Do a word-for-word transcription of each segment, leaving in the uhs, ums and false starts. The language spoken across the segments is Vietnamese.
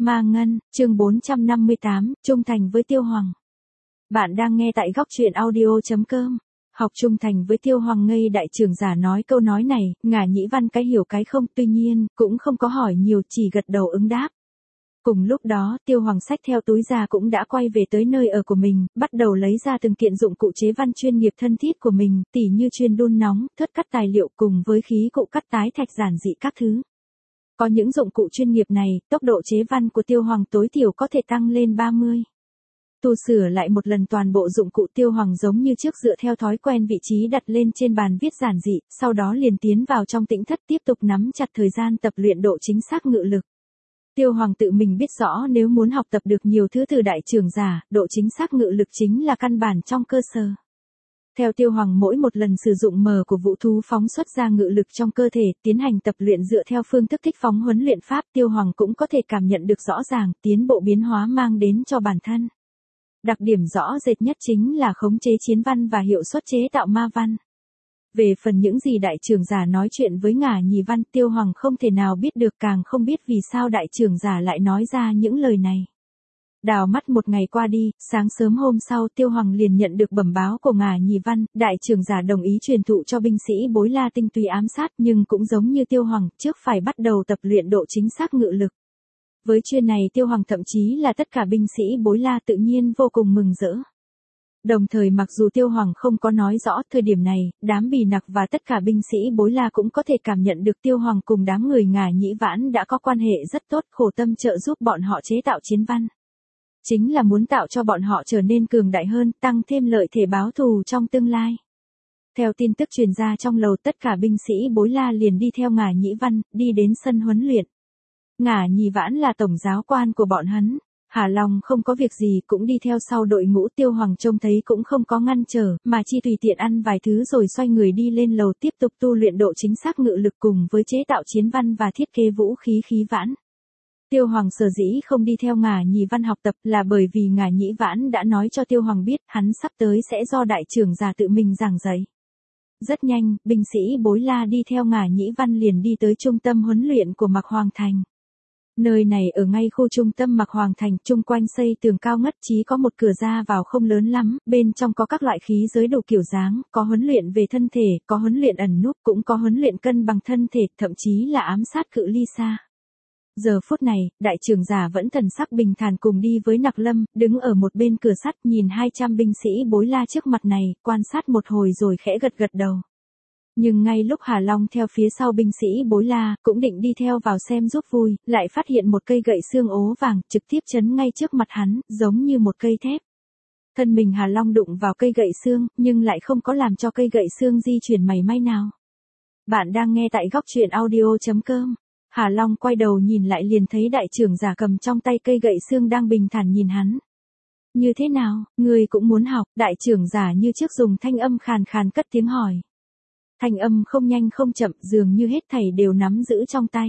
Ma Ngân, chương bốn trăm năm mươi tám, trung thành với Tiêu Hoàng. Bạn đang nghe tại góc truyện audio chấm com. Học trung thành với Tiêu Hoàng ngây đại trưởng giả nói câu nói này, Ngả Nhĩ Văn cái hiểu cái không, tuy nhiên, cũng không có hỏi nhiều, chỉ gật đầu ứng đáp. Cùng lúc đó, Tiêu Hoàng xách theo túi ra cũng đã quay về tới nơi ở của mình, bắt đầu lấy ra từng kiện dụng cụ chế văn chuyên nghiệp thân thiết của mình, tỉ như chuyên đun nóng, thớt cắt tài liệu cùng với khí cụ cắt tái thạch giản dị các thứ. Có những dụng cụ chuyên nghiệp này, tốc độ chế văn của Tiêu Hoàng tối thiểu có thể tăng lên ba mươi. Tu sửa lại một lần toàn bộ dụng cụ, Tiêu Hoàng giống như trước dựa theo thói quen vị trí đặt lên trên bàn viết giản dị, sau đó liền tiến vào trong tĩnh thất tiếp tục nắm chặt thời gian tập luyện độ chính xác ngự lực. Tiêu Hoàng tự mình biết rõ nếu muốn học tập được nhiều thứ từ đại trưởng giả, độ chính xác ngự lực chính là căn bản trong cơ sở. Theo Tiêu Hoàng mỗi một lần sử dụng mờ của vũ thú phóng xuất ra ngự lực trong cơ thể, tiến hành tập luyện dựa theo phương thức thích phóng huấn luyện pháp, Tiêu Hoàng cũng có thể cảm nhận được rõ ràng tiến bộ biến hóa mang đến cho bản thân. Đặc điểm rõ rệt nhất chính là khống chế chiến văn và hiệu suất chế tạo ma văn. Về phần những gì đại trưởng giả nói chuyện với Ngả Nhĩ Văn, Tiêu Hoàng không thể nào biết được, càng không biết vì sao đại trưởng giả lại nói ra những lời này. Đào mắt một ngày qua đi, sáng sớm hôm sau Tiêu Hoàng liền nhận được bẩm báo của Ngả Nhĩ Văn, đại trưởng giả đồng ý truyền thụ cho binh sĩ Bối La tinh túy ám sát, nhưng cũng giống như Tiêu Hoàng, trước phải bắt đầu tập luyện độ chính xác ngự lực. Với chuyên này Tiêu Hoàng thậm chí là tất cả binh sĩ Bối La tự nhiên vô cùng mừng rỡ. Đồng thời mặc dù Tiêu Hoàng không có nói rõ thời điểm này, đám Bì Nặc và tất cả binh sĩ Bối La cũng có thể cảm nhận được Tiêu Hoàng cùng đám người Ngả Nhĩ Vãn đã có quan hệ rất tốt, khổ tâm trợ giúp bọn họ chế tạo chiến văn. Chính là muốn tạo cho bọn họ trở nên cường đại hơn, tăng thêm lợi thể báo thù trong tương lai. Theo tin tức truyền ra trong lầu, tất cả binh sĩ Bối La liền đi theo Ngả Nhĩ Văn, đi đến sân huấn luyện. Ngả Nhĩ Vãn là tổng giáo quan của bọn hắn. Hà Long không có việc gì cũng đi theo sau đội ngũ, Tiêu Hoàng trông thấy cũng không có ngăn trở, mà chi tùy tiện ăn vài thứ rồi xoay người đi lên lầu tiếp tục tu luyện độ chính xác ngự lực cùng với chế tạo chiến văn và thiết kế vũ khí khí vãn. Tiêu Hoàng sở dĩ không đi theo Ngả Nhĩ Văn học tập là bởi vì Ngả Nhĩ Vãn đã nói cho Tiêu Hoàng biết hắn sắp tới sẽ do đại trưởng giả tự mình giảng dạy. Rất nhanh, binh sĩ Bối La đi theo Ngả Nhĩ Văn liền đi tới trung tâm huấn luyện của Mạc Hoàng Thành. Nơi này ở ngay khu trung tâm Mạc Hoàng Thành, chung quanh xây tường cao ngất, chỉ có một cửa ra vào không lớn lắm, bên trong có các loại khí giới đủ kiểu dáng, có huấn luyện về thân thể, có huấn luyện ẩn núp, cũng có huấn luyện cân bằng thân thể, thậm chí là ám sát cự ly xa. Giờ phút này, đại trưởng giả vẫn thần sắc bình thản cùng đi với Nặc Lâm, đứng ở một bên cửa sắt nhìn hai trăm binh sĩ Bối La trước mặt này, quan sát một hồi rồi khẽ gật gật đầu. Nhưng ngay lúc Hà Long theo phía sau binh sĩ Bối La, cũng định đi theo vào xem giúp vui, lại phát hiện một cây gậy xương ố vàng, trực tiếp chấn ngay trước mặt hắn, giống như một cây thép. Thân mình Hà Long đụng vào cây gậy xương, nhưng lại không có làm cho cây gậy xương di chuyển mảy may nào. Bạn đang nghe tại góc truyện audio chấm com. Hà Long quay đầu nhìn lại liền thấy đại trưởng giả cầm trong tay cây gậy xương đang bình thản nhìn hắn. Như thế nào, ngươi cũng muốn học? Đại trưởng giả như trước dùng thanh âm khàn khàn cất tiếng hỏi. Thanh âm không nhanh không chậm, dường như hết thảy đều nắm giữ trong tay.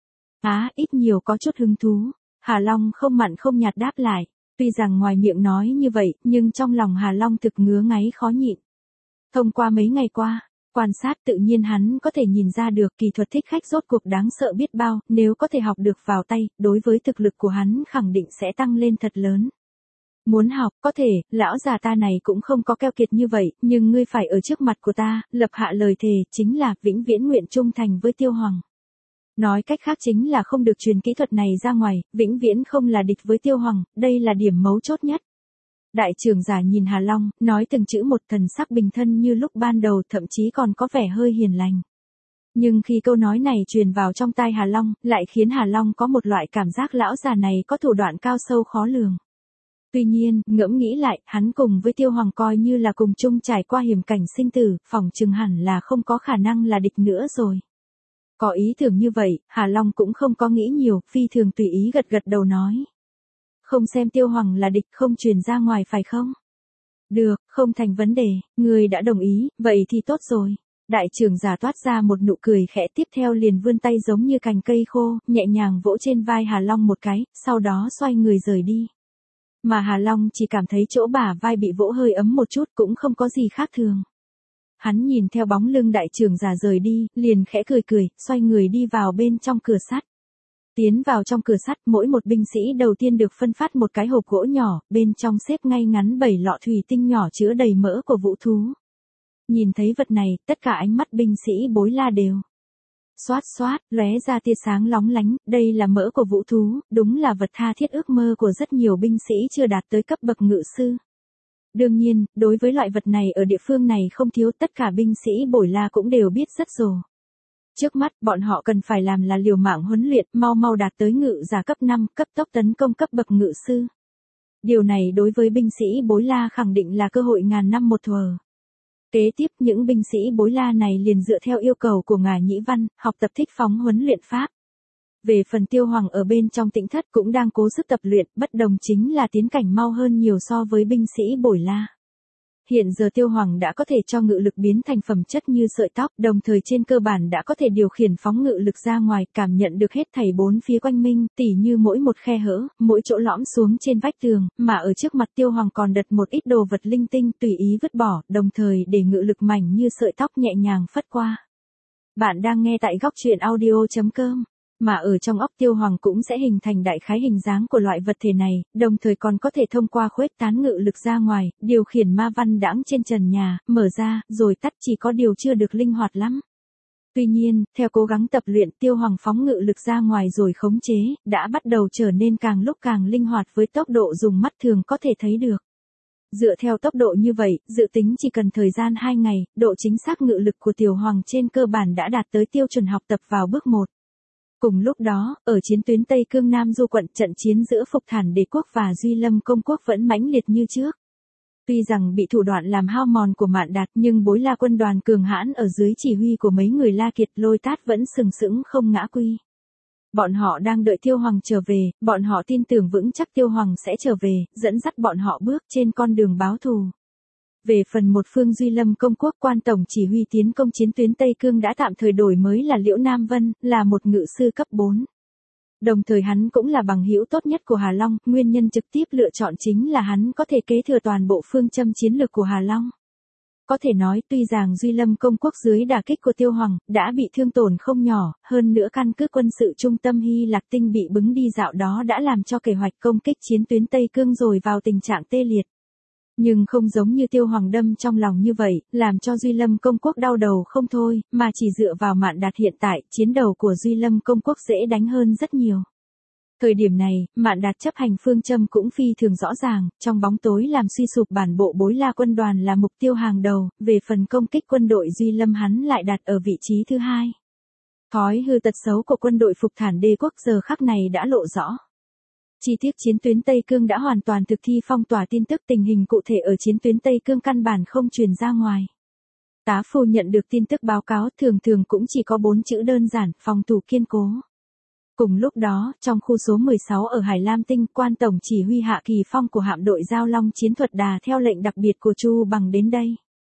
Á, ít nhiều có chút hứng thú. Hà Long không mặn không nhạt đáp lại. Tuy rằng ngoài miệng nói như vậy, nhưng trong lòng Hà Long thực ngứa ngáy khó nhịn. Thông qua mấy ngày qua, quan sát tự nhiên hắn có thể nhìn ra được kỳ thuật thích khách rốt cuộc đáng sợ biết bao, nếu có thể học được vào tay, đối với thực lực của hắn khẳng định sẽ tăng lên thật lớn. Muốn học, có thể, lão già ta này cũng không có keo kiệt như vậy, nhưng ngươi phải ở trước mặt của ta, lập hạ lời thề, chính là vĩnh viễn nguyện trung thành với Tiêu Hoàng. Nói cách khác chính là không được truyền kỹ thuật này ra ngoài, vĩnh viễn không là địch với Tiêu Hoàng, đây là điểm mấu chốt nhất. Đại trưởng giả nhìn Hà Long, nói từng chữ một, thần sắc bình thân như lúc ban đầu, thậm chí còn có vẻ hơi hiền lành. Nhưng khi câu nói này truyền vào trong tai Hà Long, lại khiến Hà Long có một loại cảm giác lão già này có thủ đoạn cao sâu khó lường. Tuy nhiên, ngẫm nghĩ lại, hắn cùng với Tiêu Hoàng coi như là cùng chung trải qua hiểm cảnh sinh tử, phỏng chừng hẳn là không có khả năng là địch nữa rồi. Có ý tưởng như vậy, Hà Long cũng không có nghĩ nhiều, phi thường tùy ý gật gật đầu nói. Không xem Tiêu Hoàng là địch, không truyền ra ngoài phải không? Được, không thành vấn đề, người đã đồng ý, vậy thì tốt rồi. Đại trưởng giả toát ra một nụ cười khẽ, tiếp theo liền vươn tay giống như cành cây khô, nhẹ nhàng vỗ trên vai Hà Long một cái, sau đó xoay người rời đi. Mà Hà Long chỉ cảm thấy chỗ bả vai bị vỗ hơi ấm một chút, cũng không có gì khác thường. Hắn nhìn theo bóng lưng đại trưởng giả rời đi, liền khẽ cười cười, xoay người đi vào bên trong cửa sắt. Tiến vào trong cửa sắt, mỗi một binh sĩ đầu tiên được phân phát một cái hộp gỗ nhỏ, bên trong xếp ngay ngắn bảy lọ thủy tinh nhỏ chứa đầy mỡ của vũ thú. Nhìn thấy vật này, tất cả ánh mắt binh sĩ Bối La đều xoát xoát, lóe ra tia sáng lóng lánh, đây là mỡ của vũ thú, đúng là vật tha thiết ước mơ của rất nhiều binh sĩ chưa đạt tới cấp bậc ngự sư. Đương nhiên, đối với loại vật này ở địa phương này không thiếu, tất cả binh sĩ Bối La cũng đều biết rất rồi. Trước mắt, bọn họ cần phải làm là liều mạng huấn luyện, mau mau đạt tới ngự giả cấp năm, cấp tốc tấn công cấp bậc ngự sư. Điều này đối với binh sĩ Bối La khẳng định là cơ hội ngàn năm một thuở. Kế tiếp, những binh sĩ Bối La này liền dựa theo yêu cầu của Ngà Nhĩ Văn, học tập thích phóng huấn luyện pháp. Về phần Tiêu Hoàng ở bên trong Tĩnh Thất cũng đang cố sức tập luyện, bất đồng chính là tiến cảnh mau hơn nhiều so với binh sĩ Bối La. Hiện giờ Tiêu Hoàng đã có thể cho ngự lực biến thành phẩm chất như sợi tóc, đồng thời trên cơ bản đã có thể điều khiển phóng ngự lực ra ngoài, cảm nhận được hết thảy bốn phía quanh mình, tỉ như mỗi một khe hở, mỗi chỗ lõm xuống trên vách tường, mà ở trước mặt Tiêu Hoàng còn đặt một ít đồ vật linh tinh tùy ý vứt bỏ, đồng thời để ngự lực mảnh như sợi tóc nhẹ nhàng phất qua. Bạn đang nghe tại góc truyện audio chấm com. Mà ở trong óc Tiêu Hoàng cũng sẽ hình thành đại khái hình dáng của loại vật thể này, đồng thời còn có thể thông qua khuếch tán ngự lực ra ngoài, điều khiển ma văn đãng trên trần nhà, mở ra, rồi tắt, chỉ có điều chưa được linh hoạt lắm. Tuy nhiên, theo cố gắng tập luyện, Tiêu Hoàng phóng ngự lực ra ngoài rồi khống chế, đã bắt đầu trở nên càng lúc càng linh hoạt với tốc độ dùng mắt thường có thể thấy được. Dựa theo tốc độ như vậy, dự tính chỉ cần thời gian hai ngày, độ chính xác ngự lực của Tiêu Hoàng trên cơ bản đã đạt tới tiêu chuẩn học tập vào bước một. Cùng lúc đó, ở chiến tuyến Tây Cương Nam Du quận, trận chiến giữa Phục Thản Đế quốc và Duy Lâm Công quốc vẫn mãnh liệt như trước. Tuy rằng bị thủ đoạn làm hao mòn của Mạn Đạt, nhưng Bối La quân đoàn cường hãn ở dưới chỉ huy của mấy người La Kiệt Lôi Tát vẫn sừng sững không ngã quy. Bọn họ đang đợi Tiêu Hoàng trở về, bọn họ tin tưởng vững chắc Tiêu Hoàng sẽ trở về, dẫn dắt bọn họ bước trên con đường báo thù. Về phần một phương Duy Lâm Công quốc, quan tổng chỉ huy tiến công chiến tuyến Tây Cương đã tạm thời đổi mới là Liễu Nam Vân, là một ngự sư cấp bốn. Đồng thời hắn cũng là bằng hữu tốt nhất của Hà Long, nguyên nhân trực tiếp lựa chọn chính là hắn có thể kế thừa toàn bộ phương châm chiến lược của Hà Long. Có thể nói, tuy rằng Duy Lâm Công quốc dưới đả kích của Tiêu Hoàng, đã bị thương tổn không nhỏ, hơn nữa căn cứ quân sự trung tâm Hy Lạc Tinh bị bứng đi dạo đó đã làm cho kế hoạch công kích chiến tuyến Tây Cương rồi vào tình trạng tê liệt. Nhưng không giống như Tiêu Hoàng đâm trong lòng như vậy, làm cho Duy Lâm Công quốc đau đầu không thôi, mà chỉ dựa vào Mạn Đạt hiện tại, chiến đầu của Duy Lâm Công quốc dễ đánh hơn rất nhiều. Thời điểm này, Mạn Đạt chấp hành phương châm cũng phi thường rõ ràng, trong bóng tối làm suy sụp bản bộ Bối La quân đoàn là mục tiêu hàng đầu, về phần công kích quân đội Duy Lâm hắn lại đặt ở vị trí thứ hai. Thói hư tật xấu của quân đội Phục Thản Đế quốc giờ khắc này đã lộ rõ. Chi tiết chiến tuyến Tây Cương đã hoàn toàn thực thi phong tỏa tin tức, tình hình cụ thể ở chiến tuyến Tây Cương căn bản không truyền ra ngoài. Tá phu nhận được tin tức báo cáo thường thường cũng chỉ có bốn chữ đơn giản, phòng thủ kiên cố. Cùng lúc đó, trong khu số mười sáu ở Hải Lam Tinh, quan tổng chỉ huy Hạ Kỳ Phong của hạm đội Giao Long chiến thuật đà theo lệnh đặc biệt của Chu Bằng đến đây.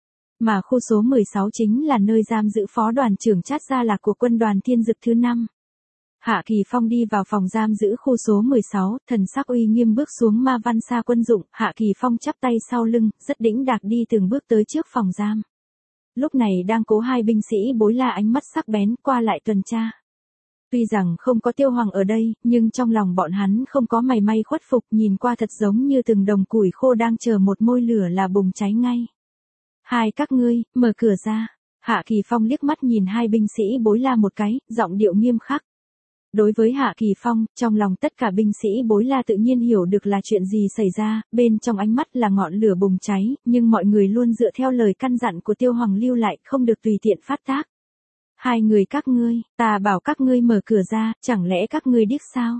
Mà khu số mười sáu chính là nơi giam giữ phó đoàn trưởng Trát Gia Lạc của quân đoàn Thiên Dực thứ năm. Hạ Kỳ Phong đi vào phòng giam giữ khu số mười sáu, thần sắc uy nghiêm bước xuống ma văn xa quân dụng, Hạ Kỳ Phong chắp tay sau lưng, rất đĩnh đạc đi từng bước tới trước phòng giam. Lúc này đang cố hai binh sĩ Bối La ánh mắt sắc bén qua lại tuần tra. Tuy rằng không có Tiêu Hoàng ở đây, nhưng trong lòng bọn hắn không có mảy may khuất phục, nhìn qua thật giống như từng đồng củi khô đang chờ một môi lửa là bùng cháy ngay. Hai các ngươi, mở cửa ra. Hạ Kỳ Phong liếc mắt nhìn hai binh sĩ Bối La một cái, giọng điệu nghiêm khắc. Đối với Hạ Kỳ Phong, trong lòng tất cả binh sĩ Bối La tự nhiên hiểu được là chuyện gì xảy ra, bên trong ánh mắt là ngọn lửa bùng cháy, nhưng mọi người luôn dựa theo lời căn dặn của Tiêu Hoàng lưu lại, không được tùy tiện phát tác. Hai người các ngươi, ta bảo các ngươi mở cửa ra, chẳng lẽ các ngươi điếc sao?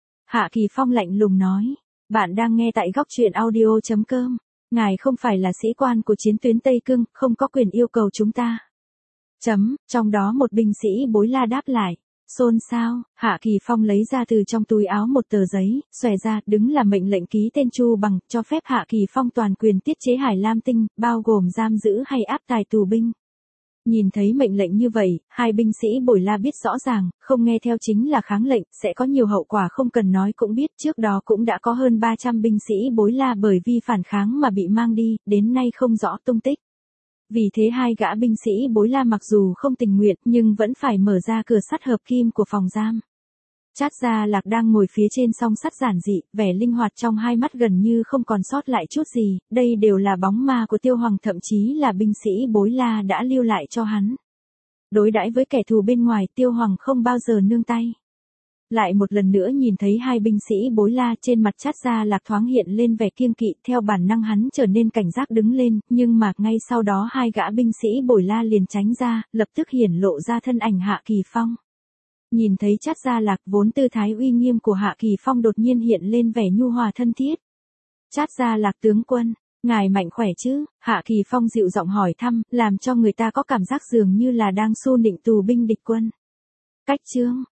Hạ Kỳ Phong lạnh lùng nói, bạn đang nghe tại góc truyện audio chấm com, ngài không phải là sĩ quan của chiến tuyến Tây Cương, không có quyền yêu cầu chúng ta. Chấm, trong đó một binh sĩ Bối La đáp lại. Xôn xao, Hạ Kỳ Phong lấy ra từ trong túi áo một tờ giấy, xòe ra, đứng là mệnh lệnh ký tên Chu Bằng, cho phép Hạ Kỳ Phong toàn quyền tiết chế Hải Lam Tinh, bao gồm giam giữ hay áp tài tù binh. Nhìn thấy mệnh lệnh như vậy, hai binh sĩ Bối La biết rõ ràng, không nghe theo chính là kháng lệnh, sẽ có nhiều hậu quả không cần nói cũng biết, trước đó cũng đã có hơn ba trăm binh sĩ Bối La bởi vì phản kháng mà bị mang đi, đến nay không rõ tung tích. Vì thế hai gã binh sĩ Bối La mặc dù không tình nguyện nhưng vẫn phải mở ra cửa sắt hợp kim của phòng giam. Trát Gia Lạc đang ngồi phía trên song sắt giản dị, vẻ linh hoạt trong hai mắt gần như không còn sót lại chút gì, đây đều là bóng ma của Tiêu Hoàng, thậm chí là binh sĩ Bối La đã lưu lại cho hắn. Đối đãi với kẻ thù bên ngoài, Tiêu Hoàng không bao giờ nương tay. Lại một lần nữa nhìn thấy hai binh sĩ Bối La, trên mặt Trát Gia Lạc thoáng hiện lên vẻ kiêng kỵ, theo bản năng hắn trở nên cảnh giác đứng lên, nhưng mà ngay sau đó hai gã binh sĩ Bối La liền tránh ra, lập tức hiển lộ ra thân ảnh Hạ Kỳ Phong. Nhìn thấy Trát Gia Lạc, vốn tư thái uy nghiêm của Hạ Kỳ Phong đột nhiên hiện lên vẻ nhu hòa thân thiết. Trát Gia Lạc tướng quân, ngài mạnh khỏe chứ? Hạ Kỳ Phong dịu giọng hỏi thăm, làm cho người ta có cảm giác dường như là đang xu nịnh tù binh địch quân. Cách chương